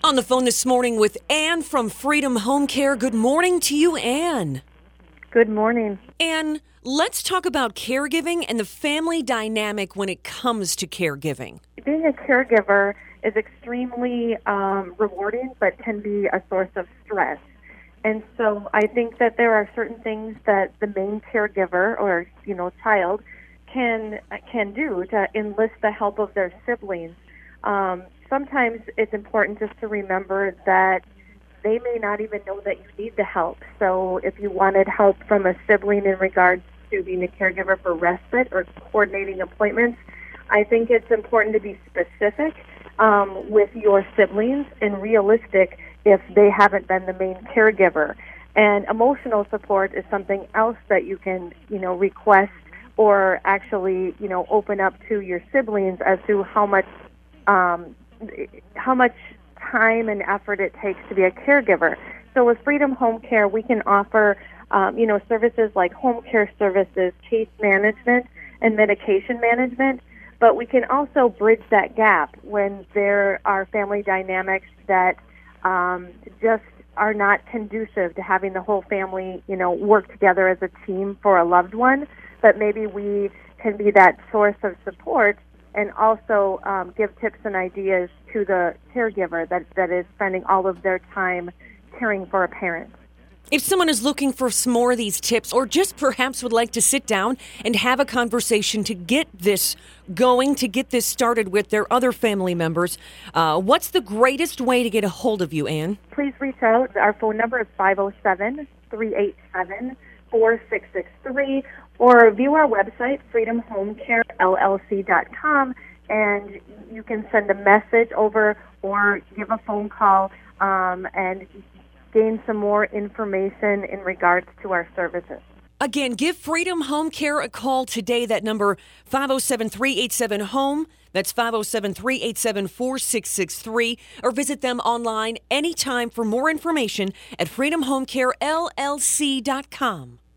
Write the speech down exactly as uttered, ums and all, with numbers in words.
On the phone this morning with Ann from Freedom Home Care. Good morning to you, Ann. Good morning. Ann, let's talk about caregiving and the family dynamic when it comes to caregiving. Being a caregiver is extremely um, rewarding, but can be a source of stress. And so I think that there are certain things that the main caregiver or, you know, child can can do to enlist the help of their siblings. Um, sometimes it's important just to remember that they may not even know that you need the help. So if you wanted help from a sibling in regards to being a caregiver for respite or coordinating appointments, I think it's important to be specific um, with your siblings and realistic if they haven't been the main caregiver. And emotional support is something else that you can, you know, request or actually, you know, open up to your siblings as to how much um, how much time and effort it takes to be a caregiver. So with Freedom Home Care, we can offer, um, you know, services like home care services, case management, and medication management. But we can also bridge that gap when there are family dynamics that um, just are not conducive to having the whole family, you know, work together as a team for a loved one. But maybe we can be that source of support and also um, give tips and ideas to the caregiver that, that is spending all of their time caring for a parent. If someone is looking for some more of these tips or just perhaps would like to sit down and have a conversation to get this going, to get this started with their other family members, uh, what's the greatest way to get a hold of you, Ann? Please reach out. Our phone number is five oh seven, three eight seven, four six six three or view our website, freedom home care L L C dot com, and you can send a message over or give a phone call um, and gain some more information in regards to our services. Again, give Freedom Home Care a call today. That number, five oh seven, three eight seven, HOME. That's five oh seven, three eight seven, four six six three. Or visit them online anytime for more information at freedom home care L L C dot com.